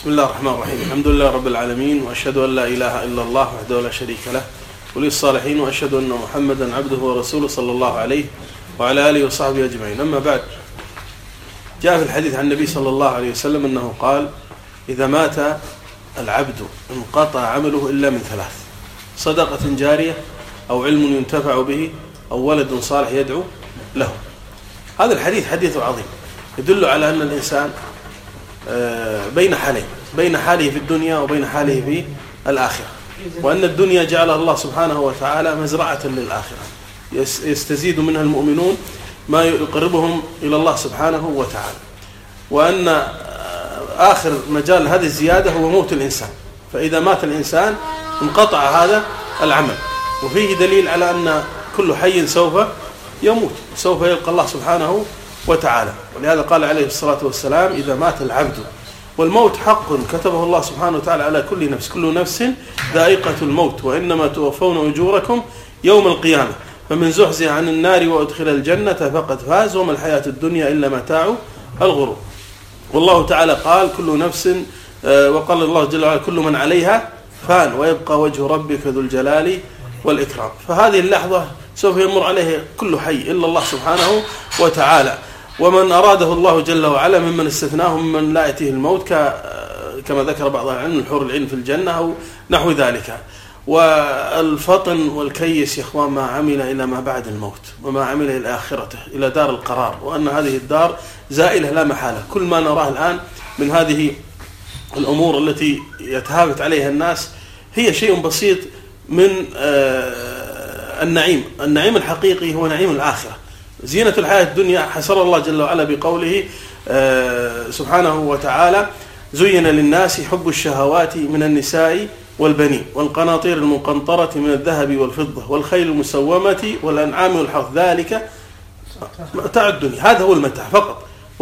بسم الله الرحمن الرحيم. الحمد لله رب العالمين، وأشهد أن لا إله إلا الله وحده لا شريك له ولي الصالحين، وأشهد أن محمدا عبده ورسوله صلى الله عليه وعلى آله وصحبه أجمعين. أما بعد، جاء في الحديث عن النبي صلى الله عليه وسلم أنه قال: إذا مات العبد انقطع عمله إلا من ثلاث: صدقة جارية، أو علم ينتفع به، أو ولد صالح يدعو له. هذا الحديث حديث عظيم يدل على أن الإنسان بين حالين، بين حاله في الدنيا وبين حاله في الآخرة، وأن الدنيا جعلها الله سبحانه وتعالى مزرعة للآخرة يستزيد منها المؤمنون ما يقربهم إلى الله سبحانه وتعالى، وأن آخر مجال هذه الزيادة هو موت الإنسان. فإذا مات الإنسان انقطع هذا العمل، وفيه دليل على أن كل حي سوف يموت، سوف يلقى الله سبحانه وتعالى. ولهذا قال عليه الصلاة والسلام: إذا مات العبد، والموت حق كتبه الله سبحانه وتعالى على كل نفس، كل نفس ذائقة الموت، وإنما توفون أجوركم يوم القيامة، فمن زحزح عن النار وأدخل الجنة فقد فاز، وما الحياة الدنيا إلا متاع الغرور. والله تعالى قال: كل نفس، وقال الله جل وعلا: كل من عليها فان ويبقى وجه ربك ذو الجلال والإكرام. فهذه اللحظة سوف يمر عليه كل حي إلا الله سبحانه وتعالى، ومن أراده الله جل وعلا ممن استثناهم من لا يأتيه الموت، كما ذكر بعض العلم الحور العين في الجنة أو نحو ذلك. والفطن والكيس يا إخوان ما عمل إلى ما بعد الموت، وما عمل إلى آخرته، إلى دار القرار، وأن هذه الدار زائلة لا محالة. كل ما نراه الآن من هذه الأمور التي يتهافت عليها الناس هي شيء بسيط من النعيم الحقيقي هو نعيم الآخرة. زينة الحياة الدنيا حصر الله جل وعلا بقوله سبحانه وتعالى: زين للناس حب الشهوات من النساء والبنين والقناطير المقنطرة من الذهب والفضة والخيل المسومة والأنعام والحرث، ذلك متاع الدنيا. هذا هو المتاع فقط،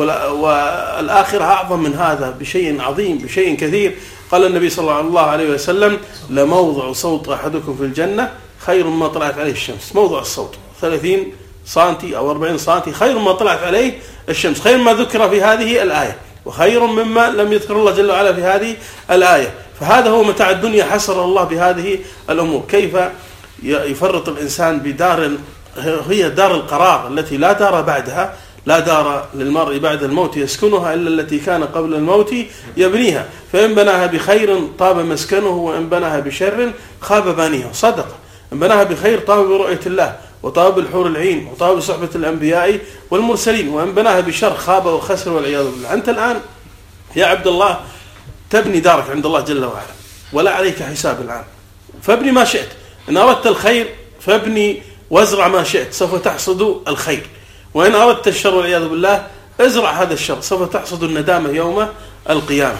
والآخرة أعظم من هذا بشيء عظيم، بشيء كثير. قال النبي صلى الله عليه وسلم: لموضع صوت أحدكم في الجنة خير ما طلعت عليه الشمس. موضع الصوت 30 سنتي أو 40 سنتي خير ما طلعت عليه الشمس، خير ما ذكر في هذه الآية، وخير مما لم يذكر الله جل وعلا في هذه الآية. فهذا هو متاع الدنيا حصر الله بهذه الأمور. كيف يفرط الإنسان بدار هي دار القرار التي لا دار بعدها، لا دار للمرء بعد الموت يسكنها إلا التي كان قبل الموت يبنيها، فإن بناها بخير طاب مسكنه، وإن بناها بشر خاب بانيها. صدق، إن بناها بخير طاب برؤية الله، وطاب الحور العين، وطاب صحبة الأنبياء والمرسلين، وإن بناها بشر خاب وخسر والعياذ بالله. أنت الآن يا عبد الله تبني دارك عند الله جل وعلا، ولا عليك حساب الآن، فابني ما شئت. إن أردت الخير فابني وازرع ما شئت، سوف تحصد الخير. وإن أردت الشر والعياذ بالله ازرع هذا الشر، سوف تحصد الندامة يوم القيامة.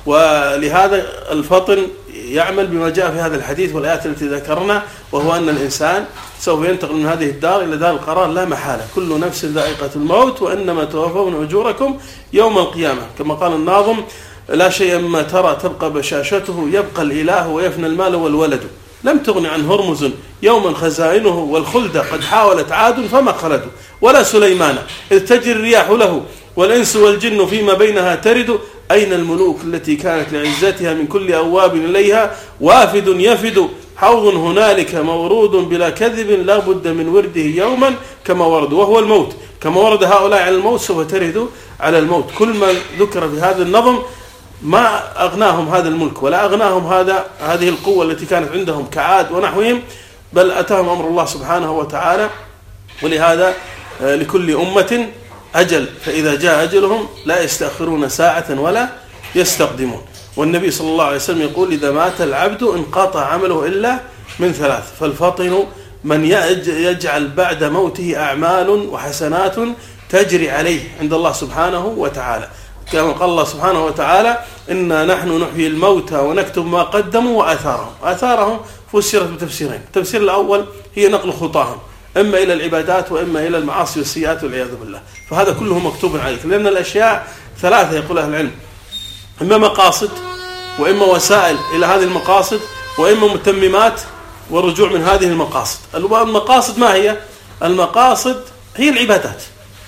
ولهذا الفطن يعمل بما جاء في هذا الحديث والآيات التي ذكرنا، وهو أن الإنسان سوف ينتقل من هذه الدار إلى دار القرار لا محالة. كل نفس ذائقة الموت، وإنما توفون أجوركم يوم القيامة. كما قال الناظم: لا شيء ما ترى تبقى بشاشته، يبقى الإله ويفنى المال والولد. لم تغن عن هرمز يوما خزائنه، والخلد قد حاولت عاد فما خلدوا. ولا سليمان إذ تجري الرياح له، والإنس والجن فيما بينها ترد. أين الملوك التي كانت لعزتها من كل أواب إليها، وافد يفد حوض هنالك مورود بلا كذب، لا بد من ورده يوما كما ورد، وهو الموت. كما ورد هؤلاء على الموت سوف ترد على الموت. كل ما ذكر في هذا النظم ما أغناهم هذا الملك، ولا أغناهم هذه القوة التي كانت عندهم كعاد ونحوهم، بل أتاهم أمر الله سبحانه وتعالى. ولهذا لكل أمة أجل، فإذا جاء أجلهم لا يستأخرون ساعة ولا يستقدمون. والنبي صلى الله عليه وسلم يقول: إذا مات العبد انقطع عمله إلا من ثلاث. فالفطن من يجعل بعد موته أعمال وحسنات تجري عليه عند الله سبحانه وتعالى، كما قال الله سبحانه وتعالى: إنا نحن نحيي الموتى ونكتب ما قدموا وآثارهم. آثارهم فسرت بتفسيرين: التفسير الأول هي نقل خطاهم إما إلى العبادات وإما إلى المعاصي والسيئات والعياذ بالله. فهذا كله مكتوب عليك، لأن الأشياء ثلاثة يقول أهل العلم: إما مقاصد، وإما وسائل إلى هذه المقاصد، وإما متممات والرجوع من هذه المقاصد. المقاصد ما هي؟ المقاصد هي العبادات،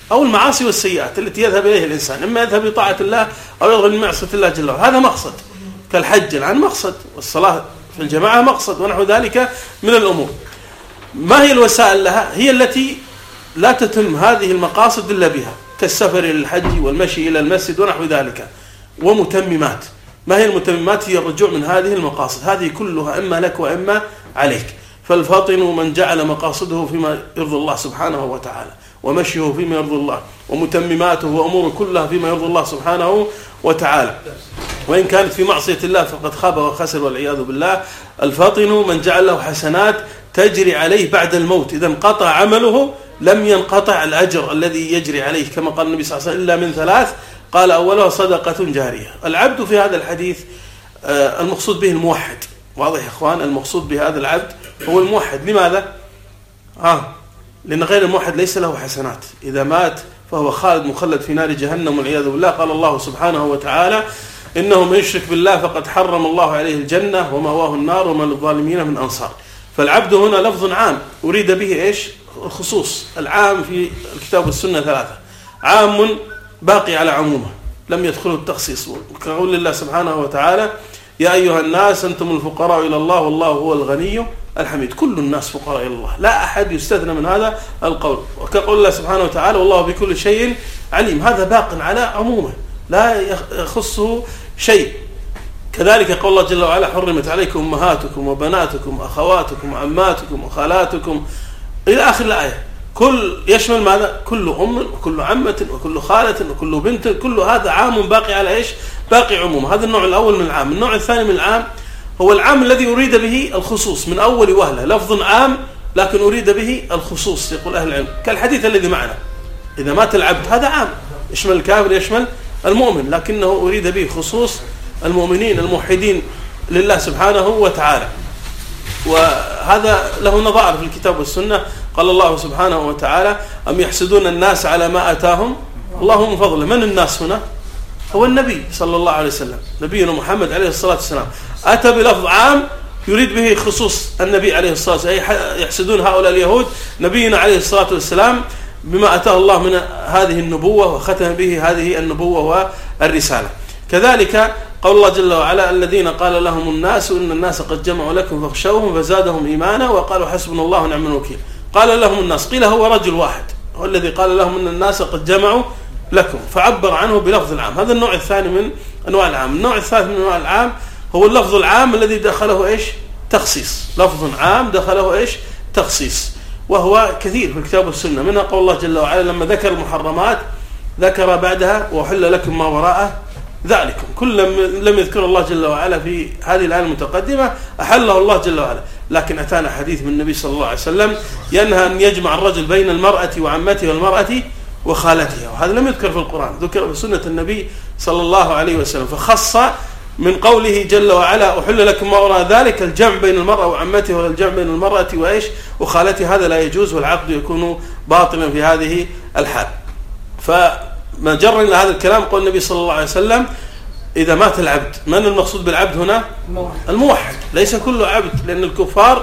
أو المعاصي والسيئات التي يذهب إليها الإنسان، إما يذهب لطاعة الله أو يذهب لمعصية الله جل وعلا. هذا مقصد، كالحج الآن مقصد، والصلاة في الجماعة مقصد، ونحو ذلك من الأمور. ما هي الوسائل لها؟ هي التي لا تتم هذه المقاصد إلا بها، كالسفر إلى الحج والمشي إلى المسجد ونحو ذلك. ومتممات، ما هي المتممات؟ هي الرجوع من هذه المقاصد، هذه كلها إما لك وإما عليك. فالفاطن من جعل مقاصده فيما يرضي الله سبحانه وتعالى، ومشيه فيما يرضي الله، ومتمماته وأموره كلها فيما يرضي الله سبحانه وتعالى. وإن كانت في معصية الله فقد خاب وخسر والعياذ بالله. الفاطن من جعل له حسنات تجري عليه بعد الموت، إذا انقطع عمله لم ينقطع الأجر الذي يجري عليه، كما قال النبي صلى الله عليه وسلم: إلا من ثلاث، قال أولها صدقة جارية. العبد في هذا الحديث المقصود به الموحد، واضح يا إخوان؟ المقصود بهذا العبد هو الموحد. لماذا؟ لأن غير الموحد ليس له حسنات، إذا مات فهو خالد مخلد في نار جهنم والعياذ بالله. قال الله سبحانه وتعالى: إنه من يشرك بالله فقد حرم الله عليه الجنة ومأواه النار وما للظالمين من أنصار. فالعبد هنا لفظ عام أريد به إيش؟ الخصوص. العام في الكتاب والسنة ثلاثة: عام باقي على عمومه لم يدخله التخصيص، كقول الله سبحانه وتعالى: يا أيها الناس أنتم الفقراء إلى الله والله هو الغني الحميد. كل الناس فقراء إلى الله، لا أحد يستثنى من هذا القول. وكقول الله سبحانه وتعالى: والله بكل شيء عليم. هذا باق على عمومه لا يخصه شيء. كذلك قول الله جل وعلا: حرمت عليكم أمهاتكم وبناتكم وأخواتكم وعماتكم وخالاتكم إلى آخر الآية. كل يشمل ماذا؟ كل أم وكل عمة وكل خالة وكل بنت، كل هذا عام باقي على إيش؟ باقي عموم. هذا النوع الأول من العام. النوع الثاني من العام هو العام الذي أريد به الخصوص من أول وهلة، لفظ عام لكن أريد به الخصوص. يقول أهل العلم كالحديث الذي معنا: إذا مات العبد، هذا عام يشمل الكافر يشمل المؤمن، لكنه أريد به خصوص المؤمنين الموحدين لله سبحانه وتعالى. وهذا له نظائر في الكتاب والسنة. قال الله سبحانه وتعالى: أم يحسدون الناس على ما أتاهم الله من فضله. من الناس هنا؟ هو النبي صلى الله عليه وسلم، نبينا محمد عليه الصلاة والسلام. أتى بلفظ عام يريد به خصوص النبي عليه الصلاة والسلام. يحسدون هؤلاء اليهود نبينا عليه الصلاة والسلام بما أتاه الله من هذه النبوة وختم به هذه النبوة والرسالة. كذلك قول الله جل وعلا: الذين قال لهم الناس إن الناس قد جمعوا لكم فاخشوهم فزادهم إيمانا وقالوا حسبنا الله ونعم الوكيل. قال لهم الناس، قيل هو رجل واحد هو الذي قال لهم إن الناس قد جمعوا لكم، فعبر عنه بلفظ العام. هذا النوع الثاني من أنواع العام. النوع الثالث من أنواع العام هو اللفظ العام الذي دخله إيش؟ تخصيص. لفظ عام دخله إيش؟ تخصيص، وهو كثير في الكتاب والسنة. منها قول الله جل وعلا لما ذكر المحرمات ذكر بعدها: وحل لكم ما وراء ذلكم. كل لم يذكر الله جل وعلا في هذه الآية المتقدمة أحله الله جل وعلا، لكن أتانا حديث من النبي صلى الله عليه وسلم ينهى أن يجمع الرجل بين المرأة وعمته والمرأة وخالتها، وهذا لم يذكر في القرآن، ذكر في سنة النبي صلى الله عليه وسلم. فخص من قوله جل وعلا: أحل لكم ما وراء ذلك الجمع بين المرأة وعمته والجمع بين المرأة وإيش؟ وخالتها. هذا لا يجوز، والعقد يكون باطلا في هذه الحال. فما جر إلى هذا الكلام قول النبي صلى الله عليه وسلم: إذا مات العبد. من المقصود بالعبد هنا؟ الموحد. ليس كل عبد، لأن الكفار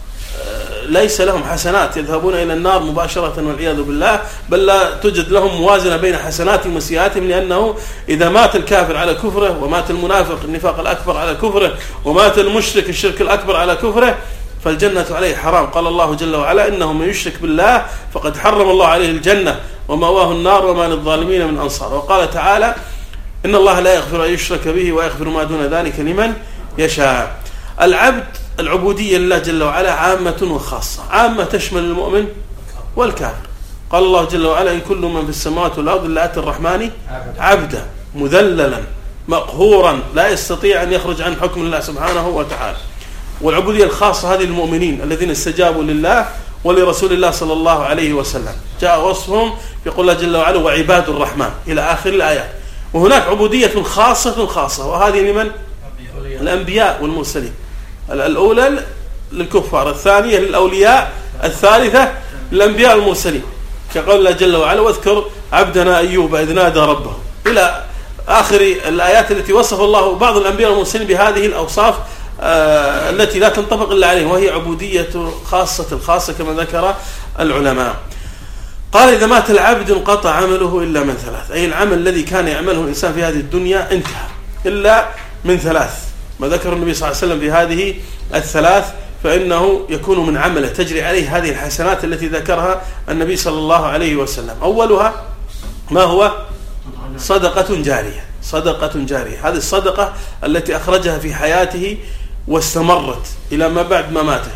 ليس لهم حسنات يذهبون إلى النار مباشرة والعياذ بالله، بل لا توجد لهم موازنة بين حسناتهم وسيئاتهم، لأنه إذا مات الكافر على كفره، ومات المنافق النفاق الأكبر على كفره، ومات المشرك الشرك الأكبر على كفره، فالجنة عليه حرام. قال الله جل وعلا: إنه من يشرك بالله فقد حرم الله عليه الجنة ومأواه النار وما للظالمين من أنصار. وقال تعالى: إن الله لا يغفر أن يشرك به ويغفر ما دون ذلك لمن يشاء. العبد العبودية لله جل وعلا عامة وخاصة. عامة تشمل المؤمن والكافر. قال الله جل وعلا: إن كل من في السماوات والأرض إلا آتي الرحمن عبدا مذللا مقهورا لا يستطيع أن يخرج عن حكم الله سبحانه وتعالى. والعبودية الخاصة هذه المؤمنين الذين استجابوا لله ولرسول الله صلى الله عليه وسلم، جاء وصفهم يقول الله جل وعلا: وعباد الرحمن إلى آخر الآيات. وهناك عبودية خاصة، وهذه لمن؟ الأنبياء والمرسلين. الأولى للكفار، الثانية للأولياء، الثالثة للأنبياء والمرسلين، كقول الله جل وعلا: واذكر عبدنا أيوب إذ نادى ربه، إلى آخر الآيات التي وصف الله بعض الأنبياء والمرسلين بهذه الأوصاف التي لا تنطبق إلا عليهم، وهي عبودية خاصة الخاصة كما ذكر العلماء. قال إذا مات العبد انقطع عمله إلا من ثلاث، أي العمل الذي كان يعمله الإنسان في هذه الدنيا انتهى إلا من ثلاث، ما ذكر النبي صلى الله عليه وسلم في هذه الثلاث فإنه يكون من عمله تجري عليه هذه الحسنات التي ذكرها النبي صلى الله عليه وسلم. أولها ما هو؟ صدقة جارية. صدقة جارية، هذه الصدقة التي أخرجها في حياته واستمرت إلى ما بعد ما ماته،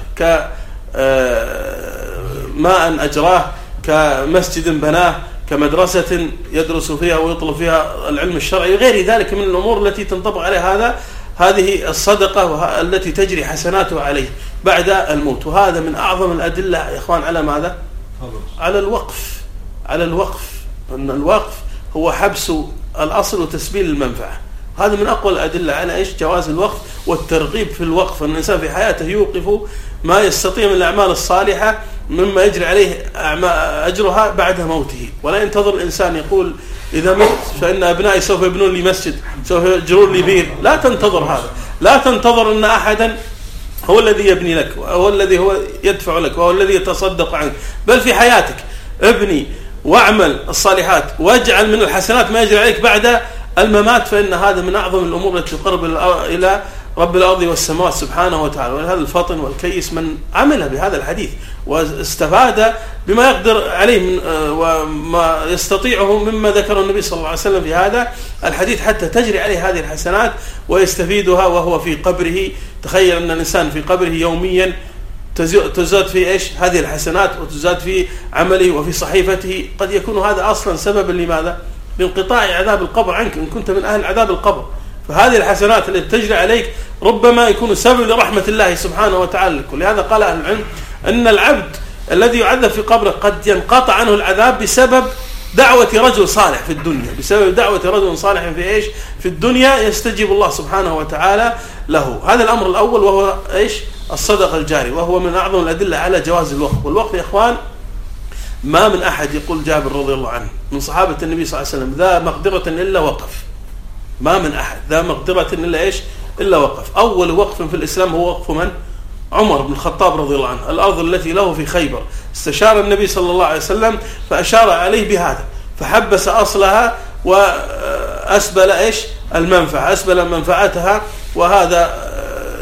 كماء أجراه، كمسجد بناه، كمدرسة يدرس فيها ويطلب فيها العلم الشرعي، غير ذلك من الأمور التي تنطبق عليها هذه الصدقة التي تجري حسناتها عليه بعد الموت. وهذا من أعظم الأدلة يا إخوان على ماذا؟ على الوقف. على الوقف، أن الوقف هو حبس الأصل وتسبيل المنفعة. هذا من أقوى الأدلة على إيش؟ جواز الوقف والترغيب في الوقف، أن الإنسان في حياته يوقف ما يستطيع من الأعمال الصالحة مما يجري عليه أجرها بعد موته، ولا ينتظر الإنسان يقول إذا مت فإن أبنائي سوف يبنون لي مسجد، سوف يجرون لي بير. لا تنتظر هذا، لا تنتظر أن أحدا هو الذي يبني لك، هو الذي هو يدفع لك، وهو الذي يتصدق عنك، بل في حياتك ابني واعمل الصالحات واجعل من الحسنات ما يجري عليك بعد الممات، فإن هذا من أعظم الأمور التي تقرب إلى رب الأرض والسماوات سبحانه وتعالى. ولهذا الفطن والكيس من عمل بهذا الحديث واستفاد بما يقدر عليه وما يستطيعه مما ذكر النبي صلى الله عليه وسلم في هذا الحديث حتى تجري عليه هذه الحسنات ويستفيدها وهو في قبره. تخيل أن الإنسان في قبره يوميا تزاد في إيش؟ هذه الحسنات، وتزاد في عمله وفي صحيفته. قد يكون هذا أصلا سببا لماذا؟ لانقطاع عذاب القبر عنك إن كنت من أهل عذاب القبر. فهذه الحسنات التي تجري عليك ربما يكون سبب لرحمة الله سبحانه وتعالى لكل. لهذا قال أهل العلم أن العبد الذي يعذب في قبره قد ينقطع عنه العذاب بسبب دعوة رجل صالح في الدنيا، بسبب دعوة رجل صالح في إيش؟ في الدنيا يستجيب الله سبحانه وتعالى له. هذا الأمر الأول وهو إيش؟ الصدقة الجارية، وهو من أعظم الأدلة على جواز الوقف. والوقف يا إخوان ما من أحد، يقول جابر رضي الله عنه من صحابة النبي صلى الله عليه وسلم، ذا مقدرة إلا وقف. ما من أحد ذا مقدرة إلا إيش؟ إلا وقف. أول وقف في الإسلام هو وقف من؟ عمر بن الخطاب رضي الله عنه. الأرض التي له في خيبر استشار النبي صلى الله عليه وسلم فأشار عليه بهذا، فحبس أصلها وأسبل إيش؟ المنفعة، أسبل منفعتها. وهذا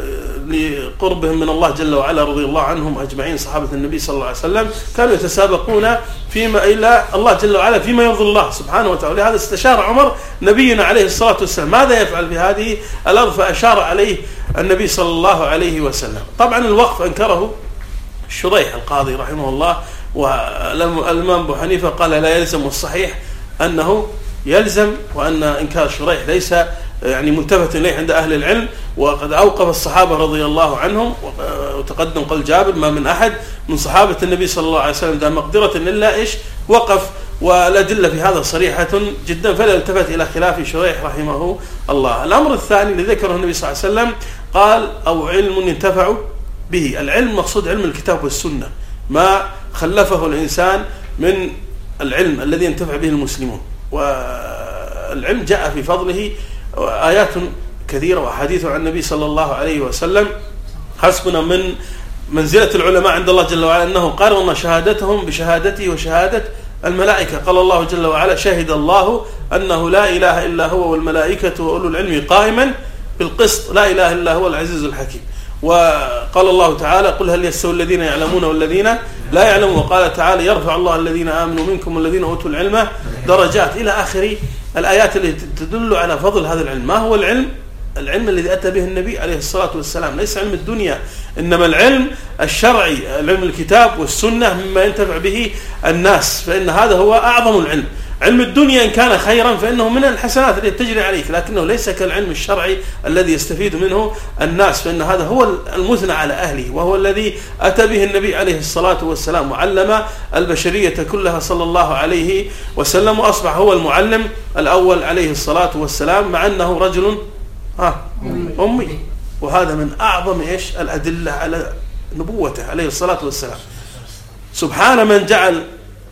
لقربهم من الله جل وعلا رضي الله عنهم أجمعين صحابة النبي صلى الله عليه وسلم، كانوا يتسابقون فيما إلى الله جل وعلا فيما يرضي الله سبحانه وتعالى. لهذا استشار عمر نبينا عليه الصلاة والسلام ماذا يفعل في هذه الأرض، فأشار عليه النبي صلى الله عليه وسلم. طبعا الوقف أنكره الشريح القاضي رحمه الله، والإمام أبو حنيفة قال لا يلزم، والصحيح أنه يلزم، وأن إنكار الشريح ليس يعني ملتفت إليه عند أهل العلم. وقد أوقف الصحابة رضي الله عنهم، وتقدم قال جابر ما من أحد من صحابة النبي صلى الله عليه وسلم ذا مقدرة إلا إيش؟ وقف. والأدلة في هذا صريحة جدا، فلا التفت إلى خلاف شريح رحمه الله. الأمر الثاني الذي ذكره النبي صلى الله عليه وسلم قال أو علم ينتفع به. العلم مقصود علم الكتاب والسنة، ما خلفه الإنسان من العلم الذي ينتفع به المسلمون. والعلم جاء في فضله آيات كثيرة وحديث عن النبي صلى الله عليه وسلم. حسبنا من منزلة العلماء عند الله جل وعلا أنه قارن شهادتهم بشهادته وشهادة الملائكة. قال الله جل وعلا شهد الله أنه لا إله إلا هو والملائكة وأولو العلم قائما بالقسط لا إله إلا هو العزيز الحكيم. وقال الله تعالى قل هل يستوي الذين يعلمون والذين لا يعلمون. وقال تعالى يرفع الله الذين آمنوا منكم والذين أوتوا العلم درجات، إلى آخر الآيات التي تدل على فضل هذا العلم. ما هو العلم؟ العلم الذي أتى به النبي عليه الصلاة والسلام، ليس علم الدنيا، إنما العلم الشرعي، علم الكتاب والسنة مما ينتفع به الناس، فإن هذا هو أعظم العلم. علم الدنيا إن كان خيرا فإنه من الحسنات التي تجري عليك، لكنه ليس كالعلم الشرعي الذي يستفيد منه الناس، فإن هذا هو المثنى على أهله، وهو الذي أتى به النبي عليه الصلاة والسلام وعلم البشرية كلها صلى الله عليه وسلم، وأصبح هو المعلم الأول عليه الصلاة والسلام، مع أنه رجل أمي. وهذا من أعظم إيش الأدلة على نبوته عليه الصلاة والسلام. سبحان من جعل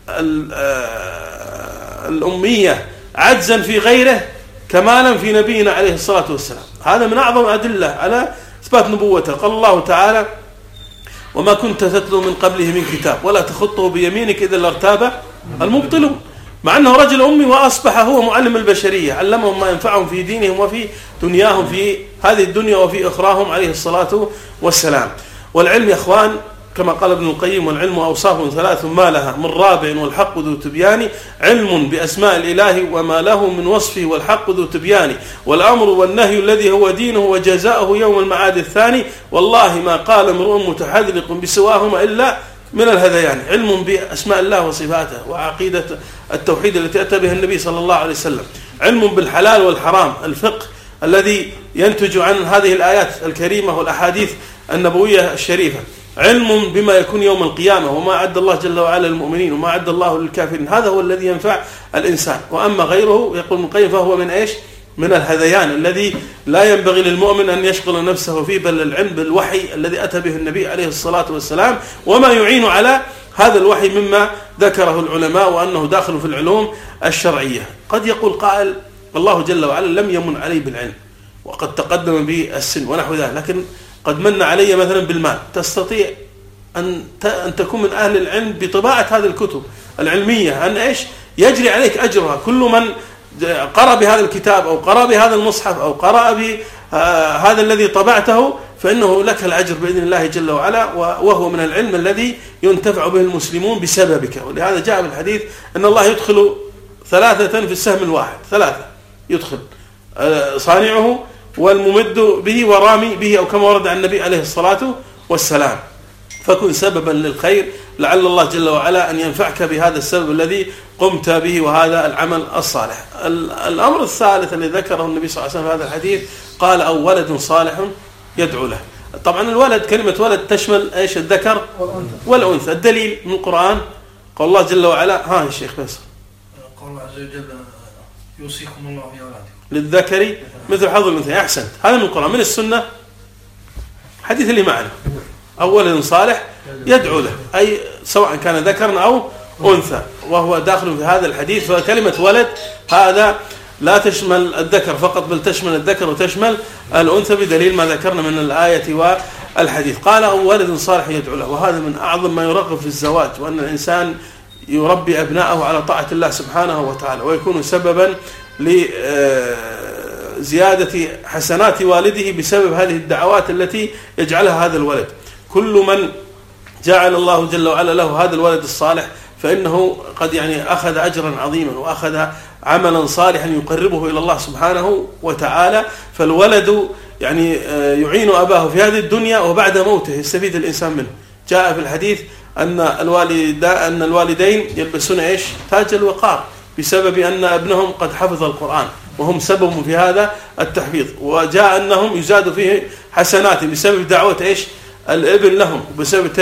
الأمية عجزا في غيره كمالا في نبينا عليه الصلاة والسلام. هذا من أعظم أدلة على إثبات نبوته. قال الله تعالى وما كنت تتلو من قبله من كتاب ولا تخطه بيمينك إذا لارتاب المبطلون، مع أنه رجل أمي وأصبح هو معلم البشرية، علمهم ما ينفعهم في دينهم وفي دنياهم في هذه الدنيا وفي أخراهم عليه الصلاة والسلام. والعلم يا أخوان كما قال ابن القيم: والعلم أوصاف ثلاث ما لها من رابع والحق ذو تبيان، علم بأسماء الإله وما له من وصفه والحق ذو تبيان، والأمر والنهي الذي هو دينه وجزاؤه يوم المعاد الثاني، والله ما قال امرؤ متحذلق بسواهما إلا من الهذيان. علم بأسماء الله وصفاته وعقيدة التوحيد التي أتى بها النبي صلى الله عليه وسلم، علم بالحلال والحرام، الفقه الذي ينتج عن هذه الآيات الكريمة والأحاديث النبوية الشريفة، علم بما يكون يوم القيامة وما أعد الله جل وعلا للمؤمنين وما أعد الله للكافرين، هذا هو الذي ينفع الإنسان. وأما غيره يقول ابن القيم فهو من إيش؟ من الهذيان الذي لا ينبغي للمؤمن أن يشغل نفسه فيه، بل العلم بالوحي الذي أتى به النبي عليه الصلاة والسلام وما يعين على هذا الوحي مما ذكره العلماء وأنه داخل في العلوم الشرعية. قد يقول قائل: الله جل وعلا لم يمن علي بالعلم وقد تقدم به السن ونحو ذلك، لكن قد من علي مثلا بالمال. تستطيع أن تكون من أهل العلم بطباعة هذه الكتب العلمية، أن إيش؟ يجري عليك أجرها. كل من قرأ بهذا الكتاب أو قرأ بهذا المصحف أو قرأ بهذا الذي طبعته فإنه لك الأجر بإذن الله جل وعلا، وهو من العلم الذي ينتفع به المسلمون بسببك. ولهذا جاء بالحديث أن الله يدخل ثلاثة في السهم الواحد، ثلاثة يدخل: صانعه والممد به ورامي به، أو كما ورد عن النبي عليه الصلاة والسلام. فكن سببا للخير، لعل الله جل وعلا أن ينفعك بهذا السبب الذي قمت به وهذا العمل الصالح. الأمر الثالث الذي ذكره النبي صلى الله عليه وسلم في هذا الحديث قال: أو ولد صالح يدعو له. طبعا الولد، كلمة ولد تشمل إيش؟ الذكر والأنثى. الدليل من القرآن قال الله جل وعلا: ها يا شيخ فيصل، قال الله عز وجل: يوصيكم الله في أولادكم للذكر مثل حظ الأنثيين. أحسنت، هذا من القرآن. من السنة حديث اللي معنا: أو ولد صالح يدعو له، أي سواء كان ذكرا أو أنثى، وهو داخل في هذا الحديث. فكلمة ولد هذا لا تشمل الذكر فقط، بل تشمل الذكر وتشمل الأنثى بدليل ما ذكرنا من الآية والحديث. قال: أو ولد صالح يدعو له. وهذا من أعظم ما يرغب في الزواج، وأن الإنسان يربي أبناءه على طاعة الله سبحانه وتعالى، ويكون سببا لزيادة حسنات والده بسبب هذه الدعوات التي يجعلها هذا الولد. كل من جعل الله جل وعلا له هذا الولد الصالح فإنه قد أخذ أجرا عظيما وأخذ عملا صالحا يقربه إلى الله سبحانه وتعالى. فالولد يعين أباه في هذه الدنيا وبعد موته يستفيد الإنسان منه. جاء في الحديث أن الوالدين يلبسون إيش؟ تاج الوقار بسبب أن ابنهم قد حفظ القرآن وهم سبب في هذا التحفيظ. وجاء أنهم يزاد فيه حسنات بسبب دعوة إيش؟ الابن لهم، وبسبب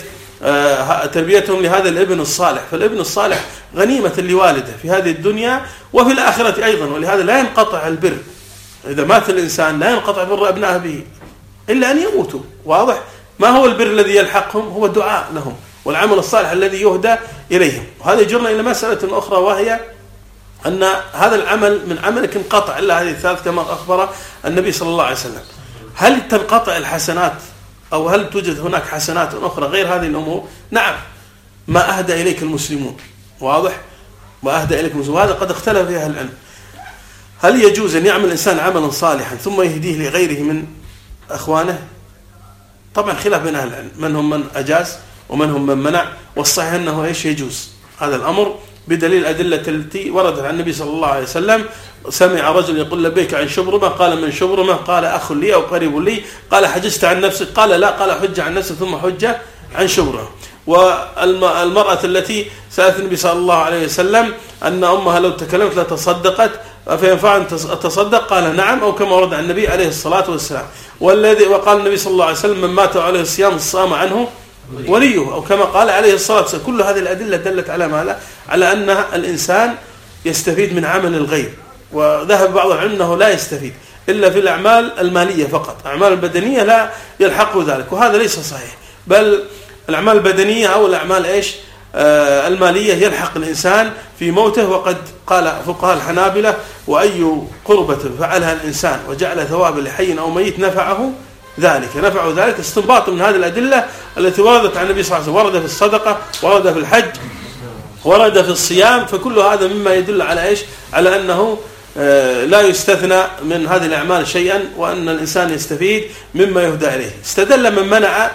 تربيتهم لهذا الابن الصالح. فالابن الصالح غنيمة لوالده في هذه الدنيا وفي الآخرة أيضا. ولهذا لا ينقطع البر، إذا مات الإنسان لا ينقطع بر أبنائه به إلا أن يموتوا. واضح؟ ما هو البر الذي يلحقهم؟ هو الدعاء لهم والعمل الصالح الذي يهدى إليهم. وهذا يجرنا إلى مسألة أخرى، وهي أن هذا العمل من عملك انقطع إلا هذه الثلاث كما أخبر النبي صلى الله عليه وسلم. هل تنقطع الحسنات أو هل توجد هناك حسنات أخرى غير هذه الأمور؟ نعم، ما أهدى إليك المسلمون. واضح؟ ما أهدى إليك المسلمون، وهذا قد اختلف فيها العلم. هل يجوز أن يعمل الإنسان عملا صالحا ثم يهديه لغيره من أخوانه؟ طبعا خلاف بين أهل العلم، من هم من أجاز ومن هم من منع، والصحيح أنه إيش؟ يجوز هذا الأمر بدليل الأدلة التي وردت عن النبي صلى الله عليه وسلم. سمع رجل يقول: لبيك عن شبرمة. قال: من شبرمة؟ قال: أخ لي أو قريب لي. قال: حجزت عن نفسك؟ قال: لا. قال: حج عن نفسك ثم حج عن شبرمة. والمرأة التي سألت النبي صلى الله عليه وسلم أن أمها لو تكلمت لتصدقت فينفع أن تصدق؟ قال: نعم، أو كما ورد عن النبي عليه الصلاة والسلام. وقال النبي صلى الله عليه وسلم: من مات عليه الصيام صام عنه وليه، أو كما قال عليه الصلاة والسلام. كل هذه الأدلة دلت على ماذا؟ على أن الإنسان يستفيد من عمل الغير. وذهب بعض العلم أنه لا يستفيد إلا في الأعمال المالية فقط، أعمال البدنية لا يلحق ذلك، وهذا ليس صحيح. بل الأعمال البدنية أو الأعمال إيش؟ المالية يلحق الإنسان في موته. وقد قال فقهاء الحنابلة: وأي قربة فعلها الإنسان وجعل ثواب لحي أو ميت نفعه ذلك. استنباط من هذه الأدلة التي وردت عن النبي صلى الله عليه وسلم، ورد في الصدقة، ورد في الحج، ورد في الصيام، فكل هذا مما يدل على إيش؟ على أنه لا يستثنى من هذه الأعمال شيئا، وأن الإنسان يستفيد مما يهدى إليه. استدل من منع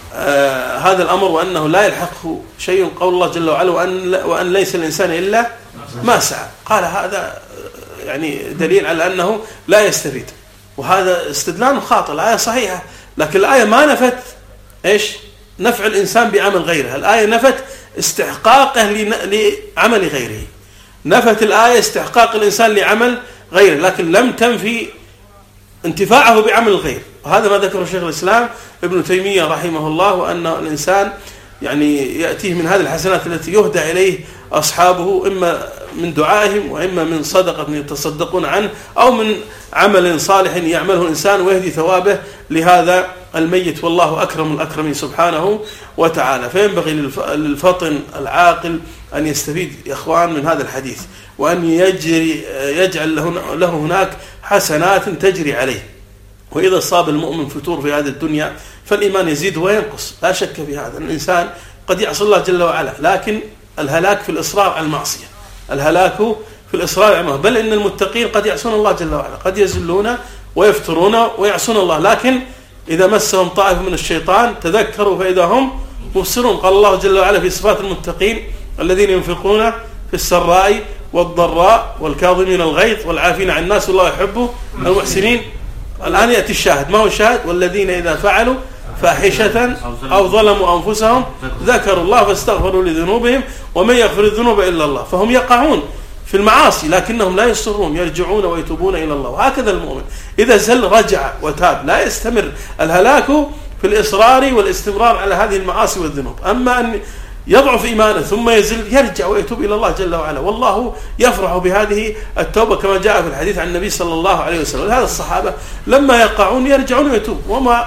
هذا الأمر وأنه لا يلحقه شيء قول الله جل وعلا وأن ليس الإنسان إلا ما سعى. قال هذا يعني دليل على أنه لا يستفيد، وهذا استدلال خاطئ. الآية صحيحة، لكن الآية ما نفت إيش؟ نفع الإنسان بعمل غيره. الآية نفت استحقاقه لعمل غيره، نفت الآية استحقاق الإنسان لعمل غيره، لكن لم تنفي انتفاعه بعمل الغير. وهذا ما ذكره شيخ الإسلام ابن تيمية رحمه الله، وأن الإنسان يعني يأتيه من هذه الحسنات التي يهدى إليه أصحابه، إما من دعائهم وإما من صدقة يتصدقون عنه، أو من عمل صالح يعمله الإنسان ويهدي ثوابه لهذا الميت. والله أكرم الأكرمين سبحانه وتعالى. فينبغي للفطن العاقل أن يستفيد يا إخوان من هذا الحديث، وأن يجعل له هناك حسنات تجري عليه. وإذا أصاب المؤمن فتور في هذه الدنيا فالإيمان يزيد وينقص، لا شك في هذا. الإنسان قد يعصي الله جل وعلا، لكن الهلاك في الإصرار على المعصية، الهلاك في الإصرار على المعصية. بل إن المتقين قد يعصون الله جل وعلا، قد يزلون ويفترون ويعصون الله، لكن إذا مسهم طائف من الشيطان تذكروا فإذا هم مبصرون. قال الله جل وعلا في صفات المتقين: الذين ينفقون في السراء والضراء والكاظمين الغيظ والعافين عن الناس والله يحب المحسنين. الآن يأتي الشاهد. ما هو الشاهد؟ والذين إذا فعلوا فاحشة أو ظلموا أنفسهم ذكروا الله فاستغفروا لذنوبهم ومن يغفر الذنوب إلا الله. فهم يقعون في المعاصي لكنهم لا يصرون، يرجعون ويتوبون إلى الله. وهكذا المؤمن إذا زل رجع وتاب، لا يستمر. الهلاك في الإصرار والاستمرار على هذه المعاصي والذنوب. أما أن يضعف إيمانه ثم يزل، يرجع ويتوب إلى الله جل وعلا، والله يفرح بهذه التوبة كما جاء في الحديث عن النبي صلى الله عليه وسلم. هذا الصحابة لما يقعون يرجعون ويتوب. وما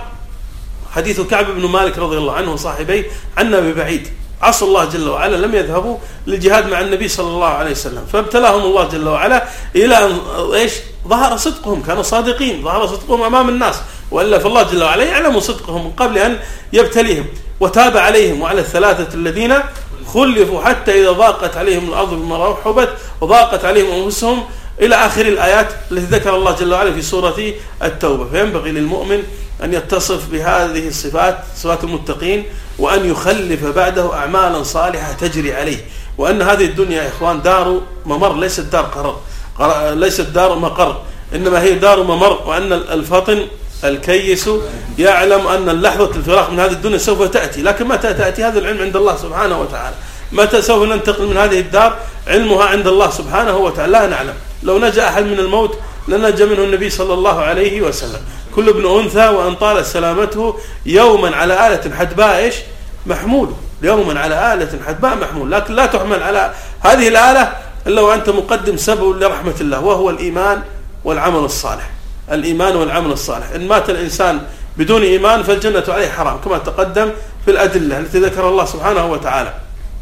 حديث كعب بن مالك رضي الله عنه وصاحبيه عنا ببعيد، عصوا الله جل وعلا، لم يذهبوا للجهاد مع النبي صلى الله عليه وسلم، فابتلاهم الله جل وعلا إلى أن إيش؟ ظهر صدقهم، كانوا صادقين، ظهر صدقهم أمام الناس، وإلا فالله جل وعلا يعلم صدقهم من قبل أن يبتليهم. وتاب عليهم وعلى الثلاثة الذين خلفوا حتى إذا ضاقت عليهم الأرض بما رحبت وضاقت عليهم أنفسهم إلى آخر الآيات التي ذكر الله جل وعلا في سورة التوبة. فينبغي للمؤمن أن يتصف بهذه الصفات، صفات المتقين، وأن يخلف بعده أعمالا صالحة تجري عليه. وأن هذه الدنيا يا إخوان دار ممر، ليست دار قرار، ليست دار مقر، إنما هي دار ممر. وأن الفطن الكيس يعلم أن اللحظة الفراق من هذه الدنيا سوف تأتي، لكن متى تأتي هذا العلم عند الله سبحانه وتعالى. متى سوف ننتقل من هذه الدار علمها عند الله سبحانه وتعالى، لا نعلم. لو نجا أحد من الموت لنجا منه النبي صلى الله عليه وسلم. كل ابن أنثى وأن طالت سلامته يوما على آلة حدباء إيش؟ محمول. يوما على آلة حدباء محمول، لكن لا تحمل على هذه الآلة إلا وأنت مقدم سبب لرحمة الله، وهو الإيمان والعمل الصالح. الإيمان والعمل الصالح. إن مات الإنسان بدون إيمان فالجنة عليه حرام، كما تقدم في الأدلة التي ذكر الله سبحانه وتعالى.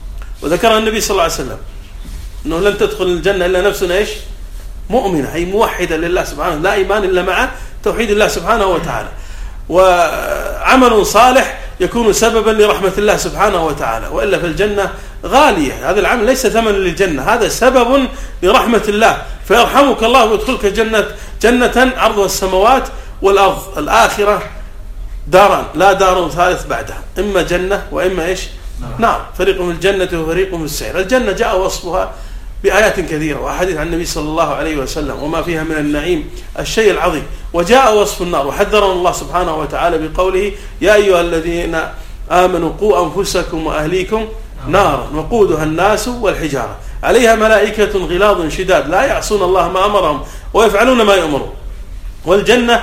وذكر النبي صلى الله عليه وسلم أنه لن تدخل الجنة إلا نفس إيش؟ مؤمنة، هي موحدة لله سبحانه، لا إيمان إلا مع توحيد الله سبحانه وتعالى. وعمل صالح يكون سببا لرحمة الله سبحانه وتعالى، وإلا في الجنة غالية. هذا العمل ليس ثمن للجنة، هذا سبب لرحمة الله، فيرحمك الله ويدخلك جنة عرضها السماوات والأرض. الآخرة داران، لا دار ثالث بعدها، إما جنة وإما إيش؟ نار. فريق في الجنة وفريق في السعير. الجنة جاء وصفها بآيات كثيرة وأحاديث عن النبي صلى الله عليه وسلم وما فيها من النعيم الشيء العظيم. وجاء وصف النار وحذرنا الله سبحانه وتعالى بقوله: يا أيها الذين آمنوا قوا أنفسكم وأهليكم نارا وقودها الناس والحجارة عليها ملائكة غلاظ شداد لا يعصون الله ما أمرهم ويفعلون ما يؤمرون. والجنة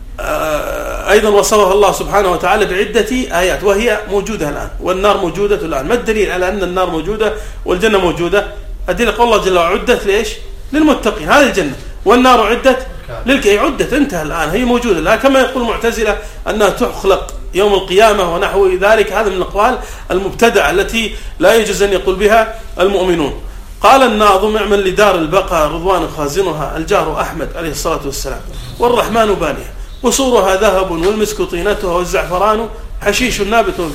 أيضا وصفها الله سبحانه وتعالى بعدة آيات وهي موجودة الآن، والنار موجودة الآن. ما الدليل على أن النار موجودة والجنة موجودة؟ أدلة قول الله جل وعلا: عدت لإيش؟ للمتقين. هذه الجنة. والنار عدت عدت، انتهى الآن، هي موجودة. لا كما يقول المعتزلة أنها تخلق يوم القيامة ونحو ذلك، هذا من الأقوال المبتدعة التي لا يجوز أن يقول بها المؤمنون. قال الناظم: اعمل لدار البقاء رضوان خازنها الجار أحمد عليه الصلاة والسلام والرحمن بانيها، قصورها ذهب والمسك طينتها والزعفران حشيش نابت فيها،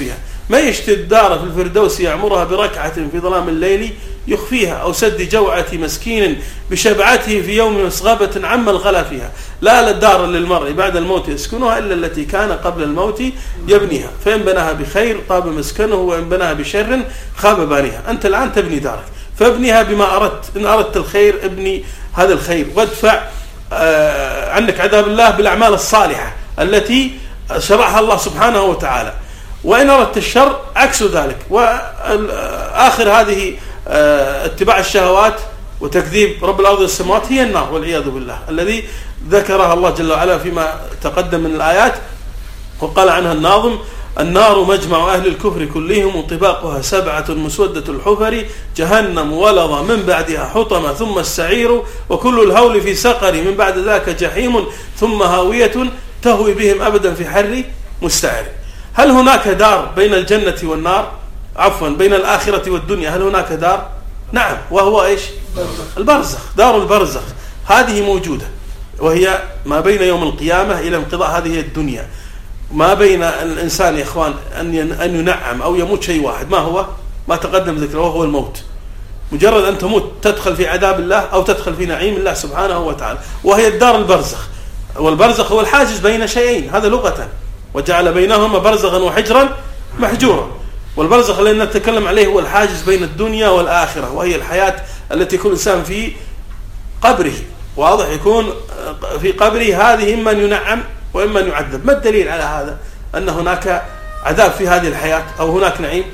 ما يشتي الدار في الفردوس يعمرها بركعة في ظلام الليل يخفيها، أو سد جوعة مسكين بشبعته في يوم مسغبة عم الغلا فيها. لا دار للمرء بعد الموت يسكنها إلا التي كان قبل الموت يبنيها، فإن بناها بخير طاب مسكنه، وإن بناها بشر خاب بانيها. أنت الآن تبني دارك، فابنيها بما أردت. إن أردت الخير ابني هذا الخير، وادفع عنك عذاب الله بالأعمال الصالحة التي شرعها الله سبحانه وتعالى. وإن أردت الشر عكس ذلك. وآخر هذه اتباع الشهوات وتكذيب رب الأرض والسماوات هي النار والعياذ بالله، الذي ذكرها الله جل وعلا فيما تقدم من الآيات. وقال عنها الناظم: النار مجمع أهل الكفر كلهم، طباقها 7 مسودة الحفر، جهنم ولظ من بعدها حطم، ثم السعير، وكل الهول في سقر، من بعد ذاك جحيم، ثم هاوية تهوي بهم أبدا في حر مستعر. هل هناك دار بين الجنة والنار؟ عفوا، بين الآخرة والدنيا هل هناك دار؟ نعم، وهو إيش؟ البرزخ. دار البرزخ هذه موجودة، وهي ما بين يوم القيامة إلى انقضاء هذه الدنيا. ما بين الإنسان يا إخوان أن ينعم أو يموت شيء واحد، ما هو؟ ما تقدم ذكره، وهو الموت. مجرد أن تموت تدخل في عذاب الله أو تدخل في نعيم الله سبحانه وتعالى، وهي الدار البرزخ. والبرزخ هو الحاجز بين شيئين، هذا لغة، وجعل بينهما برزخا وحجرا محجورا. والبرزخ الذي نتكلم عليه هو الحاجز بين الدنيا والآخرة، وهي الحياة التي يكون الإنسان في قبره. واضح؟ يكون في قبره، هذه إما أن ينعم وإما أن يعذب. ما الدليل على هذا؟ أن هناك عذاب في هذه الحياة أو هناك نعيم.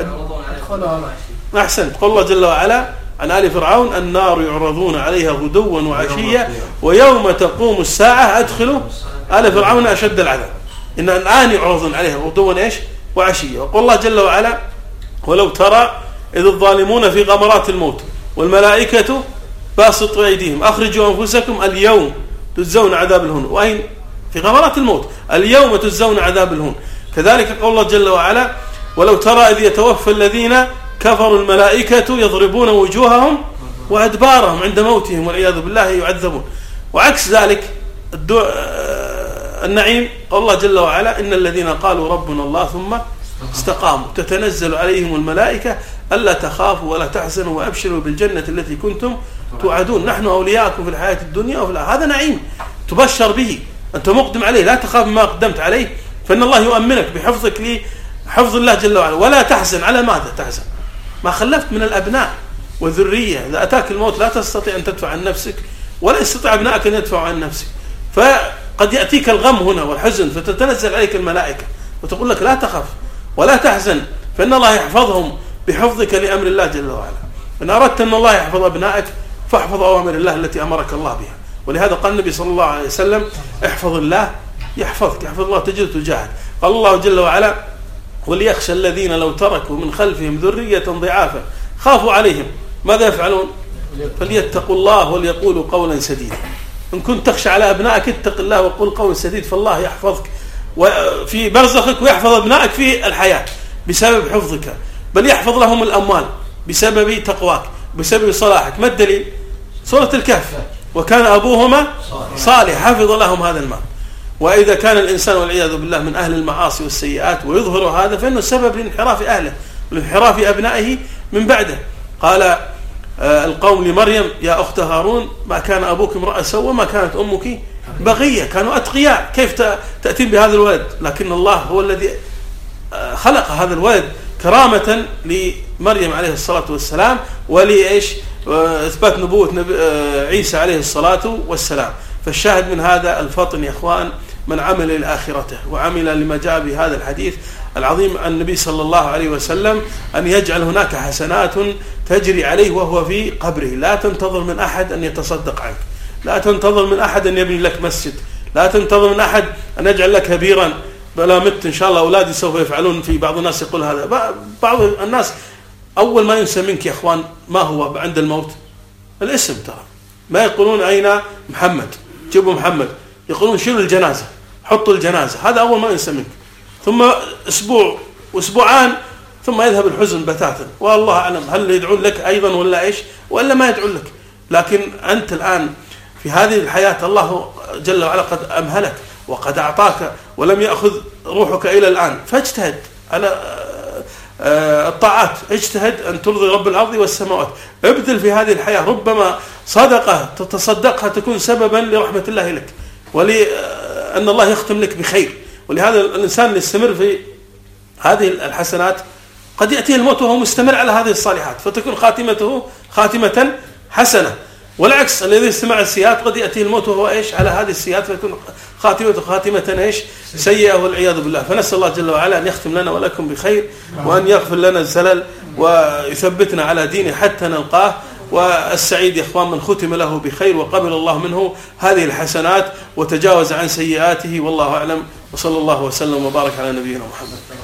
أحسنت. قال الله جل وعلا عن آل فرعون: النار يعرضون عليها غدوا وعشيا ويوم تقوم الساعة أدخلوا آل فرعون أشد العذاب. إن الآن يعرضون عليها غدوا إيش؟ وعشيا. وقال الله جل وعلا: ولو ترى إذ الظالمون في غمرات الموت والملائكة باسطوا أيديهم أخرجوا أنفسكم اليوم تجزون عذاب الهون. وأين؟ في غمرات الموت، اليوم تجزون عذاب الهون. كذلك قال الله جل وعلا: ولو ترى إذ يتوفى الذين كفروا الملائكة يضربون وجوههم وأدبارهم عند موتهم والعياذ بالله يعذبون. وعكس ذلك النعيم، قال الله جل وعلا: إن الذين قالوا ربنا الله ثم استقاموا تتنزل عليهم الملائكة ألا تخافوا ولا تحزنوا وأبشروا بالجنة التي كنتم توعدون، نحن أولياءكم في الحياة الدنيا وفي الآخرة. هذا نعيم تبشر به، أنت مقدم عليه، لا تخاف ما قدمت عليه، فإن الله يؤمنك بحفظك لحفظ الله جل وعلا. ولا تحزن. على ماذا تحزن؟ ما خلفت من الأبناء والذرية. إذا أتاك الموت لا تستطيع أن تدفع عن نفسك، ولا يستطيع أبنائك أن يدفعوا عن نفسك، فقد يأتيك الغم هنا والحزن، فتتنزل عليك الملائكة وتقول لك لا تخف ولا تحزن، فإن الله يحفظهم بحفظك لأمر الله جل وعلا. إن أردت أن الله يحفظ أبنائك فاحفظ أوامر الله التي أمرك الله بها. ولهذا قال النبي صلى الله عليه وسلم: احفظ الله يحفظك، احفظ الله تجد تجاهك. قال الله جل وعلا: وليخشى الذين لو تركوا من خلفهم ذرية ضعافا خافوا عليهم ماذا يفعلون؟ فليتقوا الله وليقولوا قولا سديدا. إن كنت تخشى على أبنائك اتق الله وقول قول سديد، فالله يحفظك في برزخك ويحفظ أبنائك في الحياة بسبب حفظك، بل يحفظ لهم الأموال بسبب تقواك، بسبب صلاحك. ما الدليل؟ سورة الكهف: وكان أبوهما صالح حفظ لهم هذا المال. وإذا كان الإنسان والعياذ بالله من أهل المعاصي والسيئات ويظهر هذا، فإنه سبب لانحراف أهله ولانحراف أبنائه من بعده. قال القوم لمريم: يا أخت هارون ما كان أبوك امرأ سوء وما كانت أمك بغية. كانوا أتقياء، كيف تأتين بهذا الولد؟ لكن الله هو الذي خلق هذا الولد كرامة لمريم عليه الصلاة والسلام، ولإيش؟ إثبات نبوة عيسى عليه الصلاة والسلام. فالشاهد من هذا الفطن يا إخوان من عمل لآخرته وعمل لما جاء بهذا الحديث العظيم عن النبي صلى الله عليه وسلم، أن يجعل هناك حسنات تجري عليه وهو في قبره. لا تنتظر من أحد أن يتصدق عنك، لا تنتظر من أحد أن يبني لك مسجد، لا تنتظر من أحد أن يجعل لك كبيرا بلا مت إن شاء الله أولادي سوف يفعلون. في بعض الناس يقول هذا. بعض الناس أول ما ينسى منك يا إخوان ما هو عند الموت؟ الاسم. ترى ما يقولون أين محمد، جيبوا محمد، يقولون شيلوا الجنازة، حطوا الجنازة. هذا أول ما ينسى منك، ثم أسبوع وأسبوعان ثم يذهب الحزن بتاتا، والله أعلم هل يدعون لك أيضا ولا إيش ولا ما يدعون لك. لكن أنت الآن في هذه الحياة الله جل وعلا قد أمهلك وقد أعطاك ولم يأخذ روحك إلى الآن، فاجتهد على الطاعات، اجتهد أن ترضي رب الأرض والسماوات، ابذل في هذه الحياة، ربما صدقة تتصدقها تكون سببا لرحمة الله لك ولأن الله يختم لك بخير. ولهذا الإنسان اللي يستمر في هذه الحسنات قد يأتيه الموت وهو مستمر على هذه الصالحات فتكون خاتمته خاتمة حسنة، والعكس الذي يستمع السيئات قد يأتيه الموت وهو إيش على هذه السيئات فتكون خاتمة إيش سيئة والعياذ بالله. فنسأل الله جل وعلا أن يختم لنا ولكم بخير وأن يغفر لنا الزلل ويثبتنا على دينه حتى نلقاه. والسعيد يا إخوان من ختم له بخير وقبل الله منه هذه الحسنات وتجاوز عن سيئاته، والله أعلم، وصلى الله وسلم وبارك على نبينا محمد.